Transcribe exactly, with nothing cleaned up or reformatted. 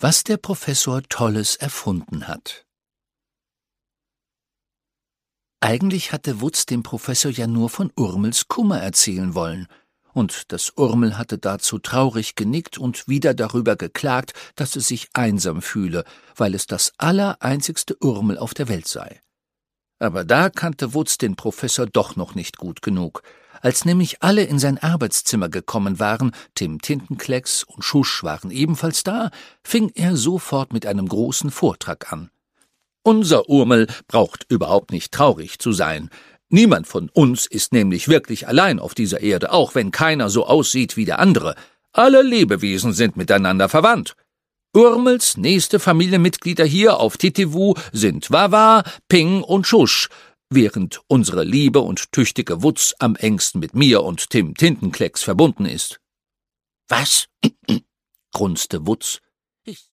Was der Professor Tolles erfunden hat. Eigentlich hatte Wutz dem Professor ja nur von Urmels Kummer erzählen wollen, und das Urmel hatte dazu traurig genickt und wieder darüber geklagt, dass es sich einsam fühle, weil es das allereinzigste Urmel auf der Welt sei. Aber da kannte Wutz den Professor doch noch nicht gut genug. Als nämlich alle in sein Arbeitszimmer gekommen waren, Tim Tintenklecks und Schusch waren ebenfalls da, fing er sofort mit einem großen Vortrag an. »Unser Urmel braucht überhaupt nicht traurig zu sein. Niemand von uns ist nämlich wirklich allein auf dieser Erde, auch wenn keiner so aussieht wie der andere. Alle Lebewesen sind miteinander verwandt. Urmels nächste Familienmitglieder hier auf Titiwu sind Wawa, Ping und Schusch, während unsere liebe und tüchtige Wutz am engsten mit mir und Tim Tintenklecks verbunden ist.« »Was?« grunzte Wutz.